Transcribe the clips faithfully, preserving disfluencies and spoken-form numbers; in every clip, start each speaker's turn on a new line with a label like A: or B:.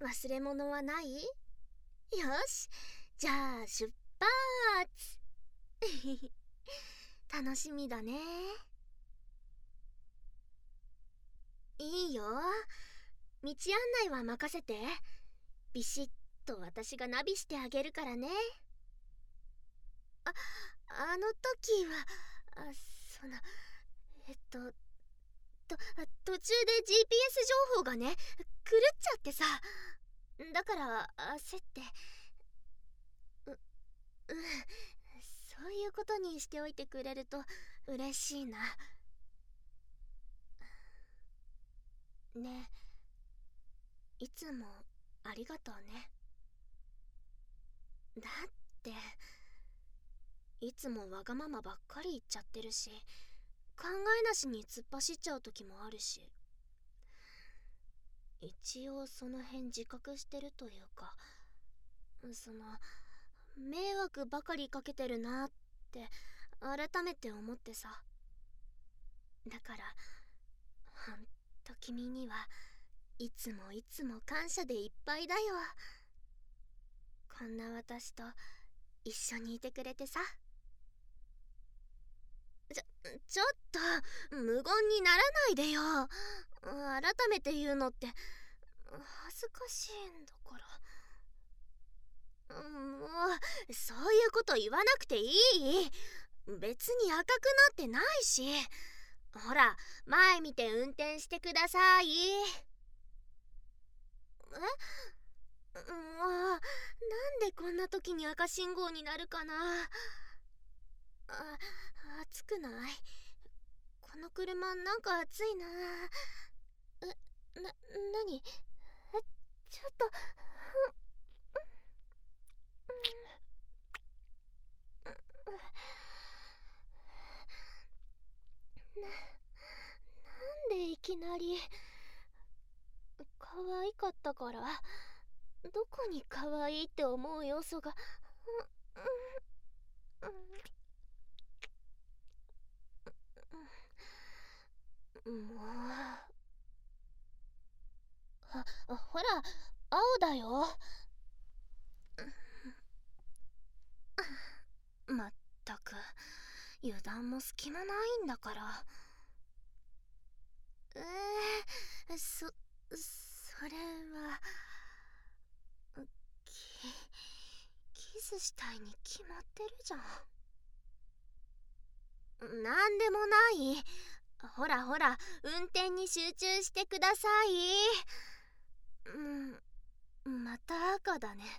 A: 忘れ物はない？よし、じゃあ出発楽しみだね。いいよ、道案内は任せて。ビシッと私がナビしてあげるからね。あ、あの時は、あ、その、えっと、と、途中で ジーピーエス 情報がね、狂っちゃってさ。だから焦って。う、うん、そういうことにしておいてくれると嬉しいな。ねえ、いつもありがとうね。だっていつもわがままばっかり言っちゃってるし、考えなしに突っ走っちゃう時もあるし、一応その辺自覚してるというか、その迷惑ばかりかけてるなって改めて思ってさ。だからほんと君にはいつもいつも感謝でいっぱいだよ。こんな私と一緒にいてくれてさ。ちょ、ちょっと無言にならないでよ。改めて言うのって恥ずかしいんだから。もうそういうこと言わなくていい。別に赤くなってないし。ほら、前見て運転してください。え、もうなんでこんな時に赤信号になるかな。あ、暑くない？この車なんか暑いな。え、な、なに？え、ちょっと、な、なんでいきなり。可愛かったから？どこに可愛いって思う要素が。もう、あ、ほら、青だよ。まったく油断も隙もないんだから。えー、そそれはキキスしたいに決まってるじゃん。なんでもない。ほらほら、運転に集中してください。うん、また赤だね。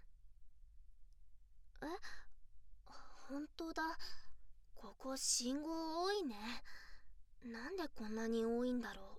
A: え、ほんとだ、ここ信号多いね。なんでこんなに多いんだろ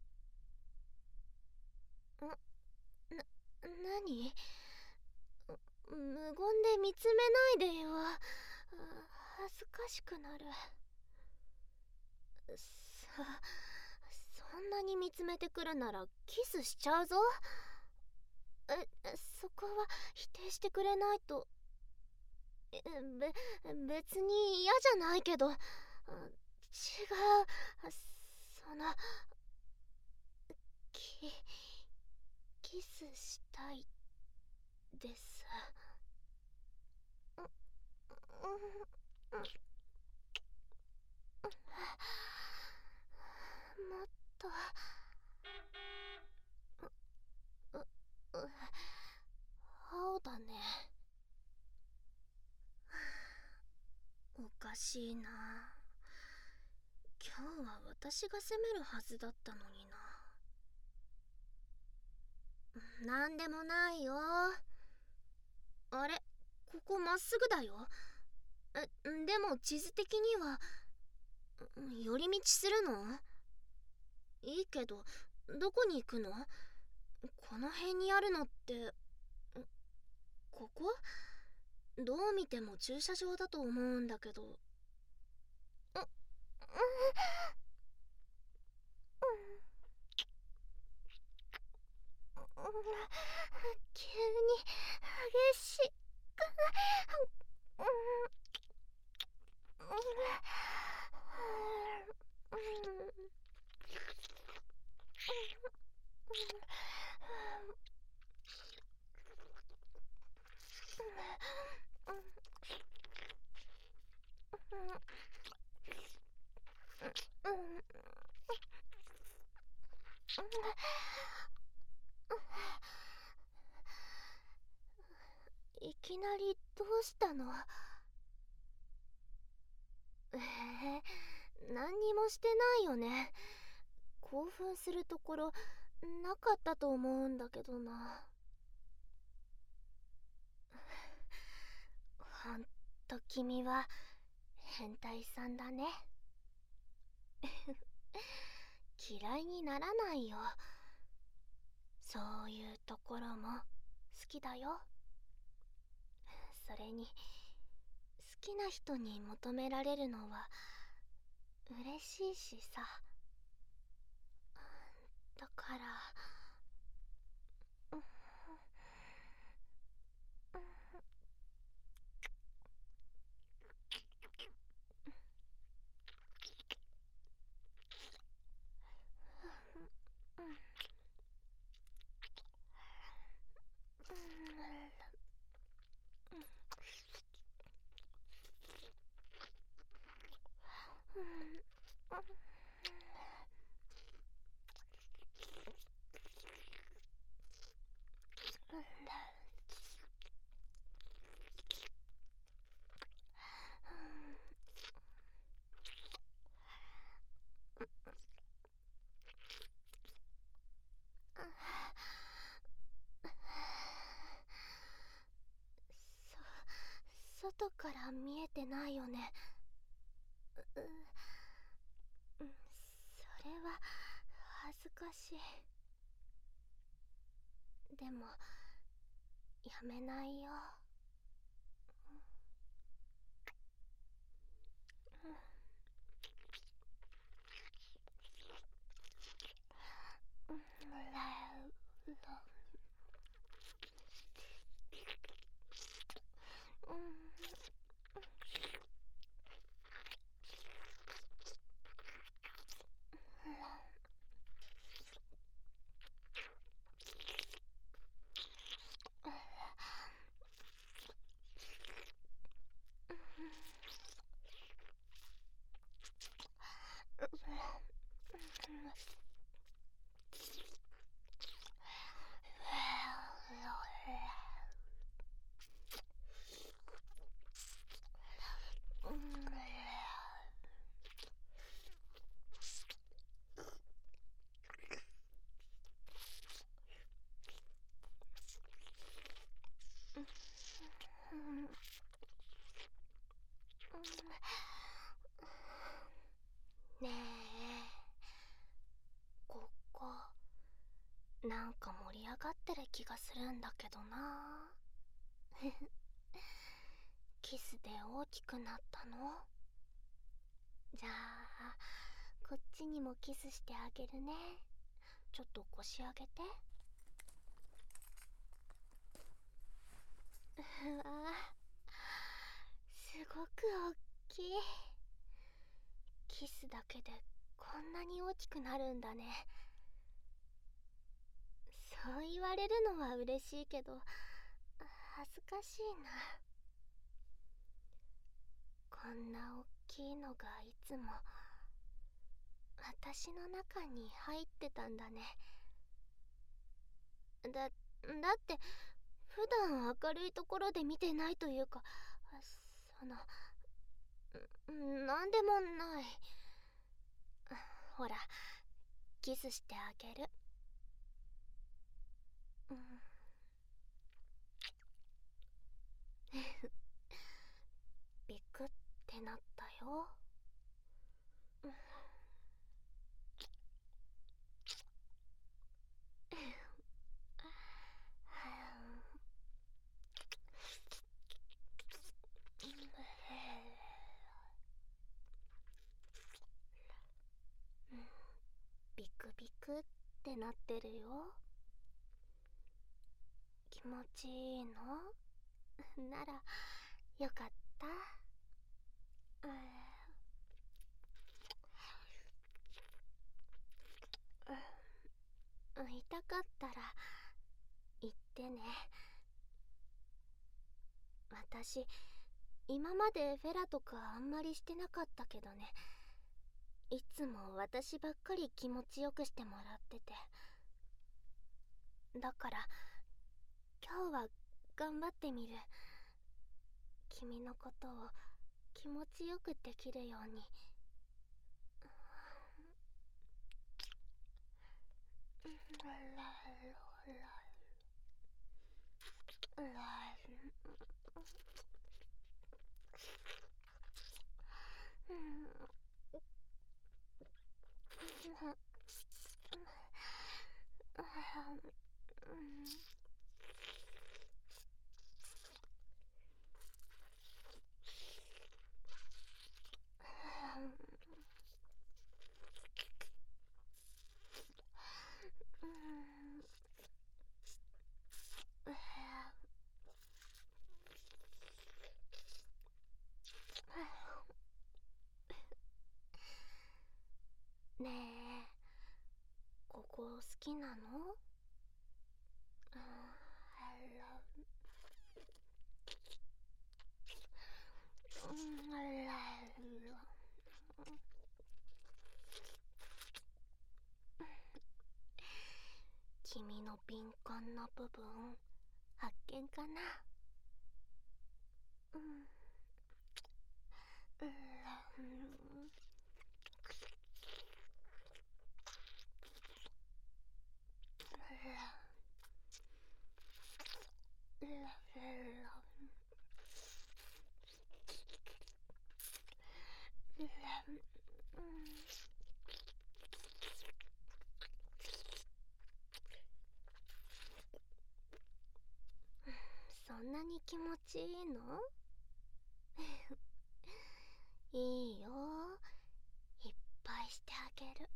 A: う。んな、なに？無言で見つめないでよ。恥ずかしくなる。さ、そんなに見つめてくるならキスしちゃうぞ。え、そこは否定してくれないと。え、べ、別に嫌じゃないけど、違う、その、キ、キスしたいです。もっと、青だね。おかしいな。今日は私が責めるはずだったのにな。なんでもないよ。あれ、ここまっすぐだよ。え、でも地図的には寄り道するの？いいけど、どこに行くの？この辺にあるのって、ここ？どう見ても駐車場だと思うんだけど。急に激しい。 いきなりどうしたの？えー、何にもしてないよね。興奮するところなかったと思うんだけどな。ほんと君は変態さんだね。嫌いにならないよ。そういうところも好きだよ。それに好きな人に求められるのは嬉しいしさ。だからうんそ外から見えてないよね。ううそれは恥ずかしい。でもやめないよ。ねえ、ここなんか盛り上がってる気がするんだけどな。キスで大きくなったの？じゃあこっちにもキスしてあげるね。ちょっと腰上げて。うわ、すごく大きい。キスだけでこんなに大きくなるんだね。そう言われるのは嬉しいけど恥ずかしいな。こんな大きいのがいつも私の中に入ってたんだね。だ、だって普段明るいところで見てないというか、その、なんでもない。ほら、キスしてあげる。うんビクってなったよ。ビクビクってなってるよ。気持ちいいの？ならよかった。うん、痛かったら言ってね。私今までフェラとかあんまりしてなかったけどね、 いつも私ばっかり気持ちよくしてもらってて、だから今日は頑張ってみる。君のことを気持ちよくできるように。ねえ、ここ好きなの？君の敏感な部分発見かな。うん。そんなに気持ちいいの？いいよ、いっぱいしてあげる。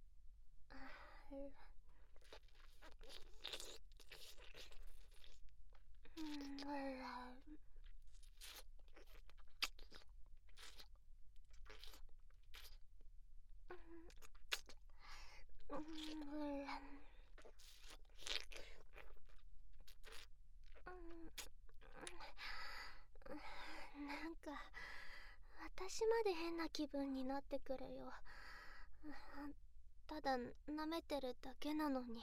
A: なんか私まで変な気分になってくるよ。ただ舐めてるだけなのに。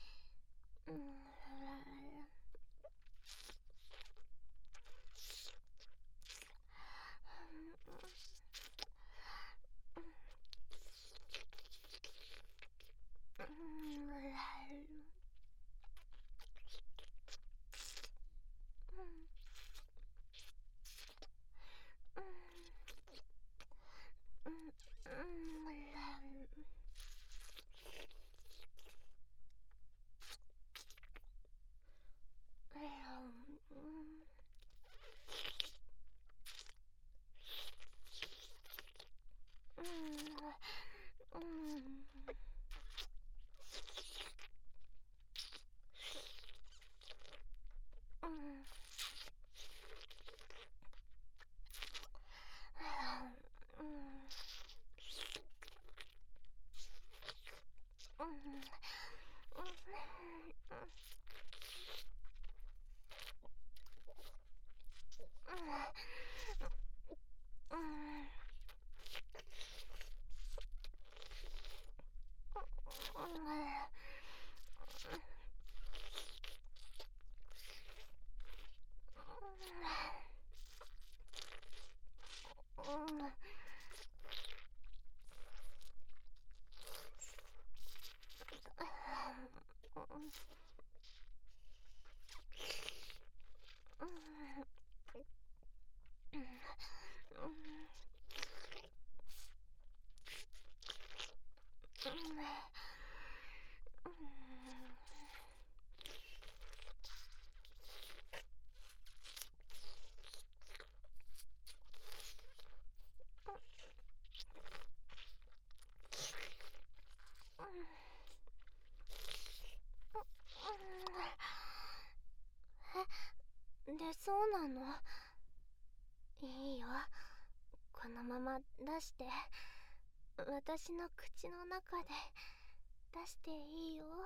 A: で、そうなの？いいよ、このまま出して。私の口の中で出していいよ。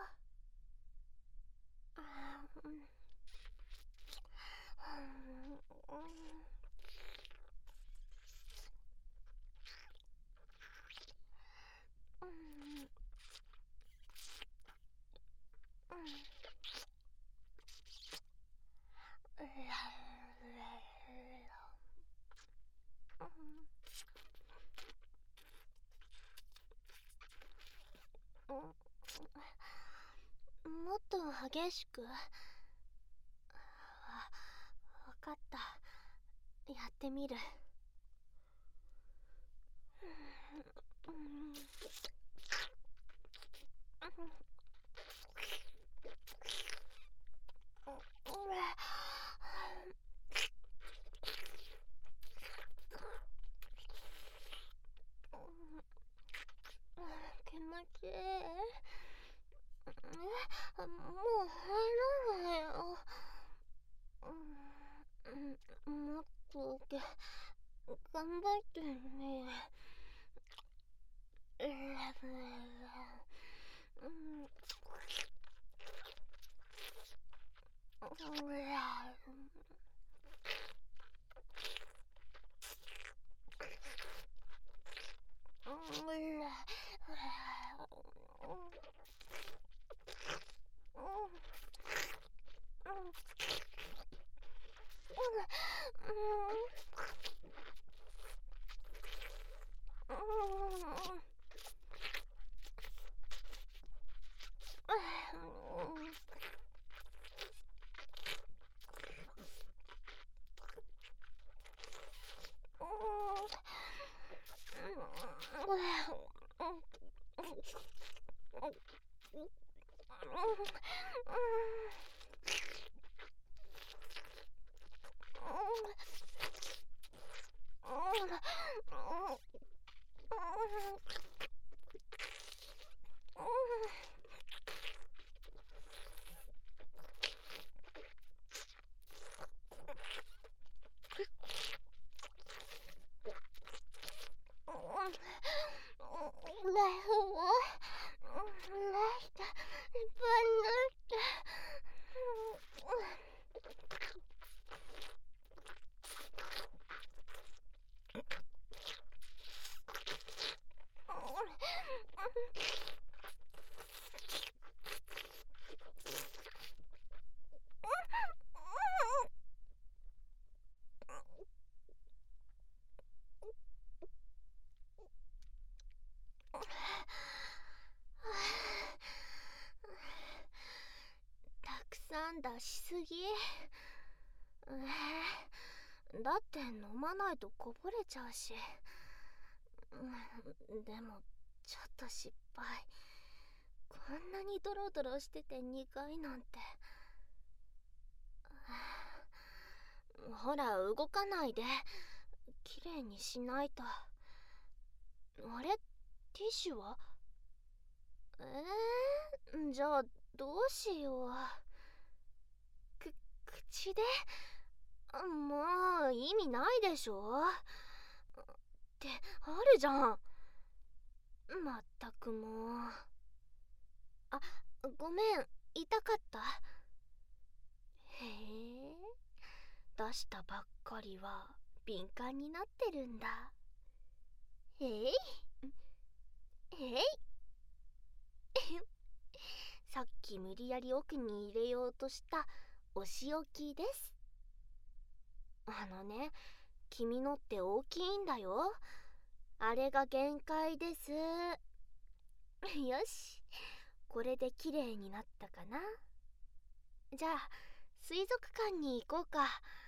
A: あー、うん、 もっと激しく。わ、わかった。やってみる。うん、気持ちいい。え、もう入らないよ。うん、もっとげ頑張ってね。うん、たくさん出しすぎ。えー、だって飲まないとこぼれちゃうし。うん、でもちょっと失敗。こんなにドロドロしてて苦いなんて。ほら動かないで、きれいにしないと。あれ、ティッシュは？えー、じゃあどうしよう。く口で？もう意味ないでしょってあるじゃん。まったくもう。あ、ごめん、痛かった？へえ、出したばっかりは敏感になってるんだ。へいへいさっき無理やり奥に入れようとしたお仕置きです。あのね、君のって大きいんだよ。あれが限界です。よし、これで綺麗になったかな。じゃあ水族館に行こうか。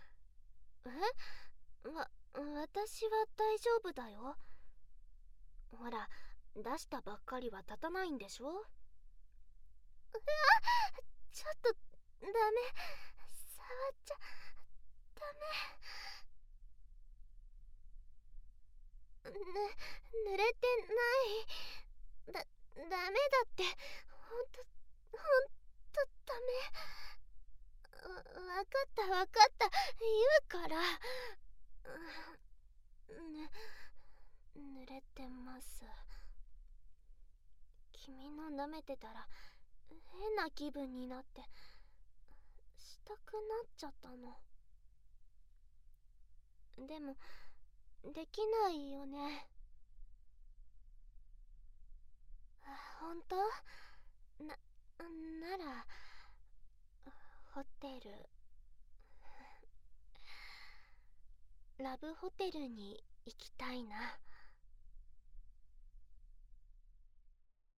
A: え？わ、私は大丈夫だよ。ほら、出したばっかりは立たないんでしょ。うわ、ちょっとダメ、触っちゃダメ。ぬ、濡れてない。だ、ダメだって。ほんと、ほんとダメ。わ、わかったわかった、言うから。ぬ、濡れてます。君の舐めてたら変な気分になってしたくなっちゃったの。でもできないよね。ほんと？な、ならホテル、ラブホテルに行きたいな。